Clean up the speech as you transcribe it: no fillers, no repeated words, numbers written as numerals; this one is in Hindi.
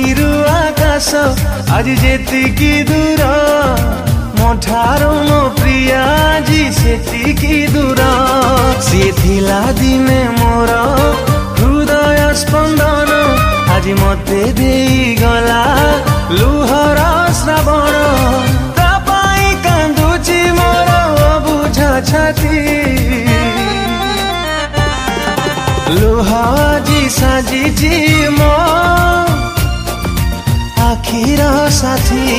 जमीरू आकाश आज जेतिकी दूर मोठारो मो प्रिया जी सेतिकी दूर सी थिला दिने मोर हृदय स्पंदन आज मते देई गला लुहर श्रावण तापाई कांदुची मोर बुझा छाती लुह जी साजिची मो आखिर साथी।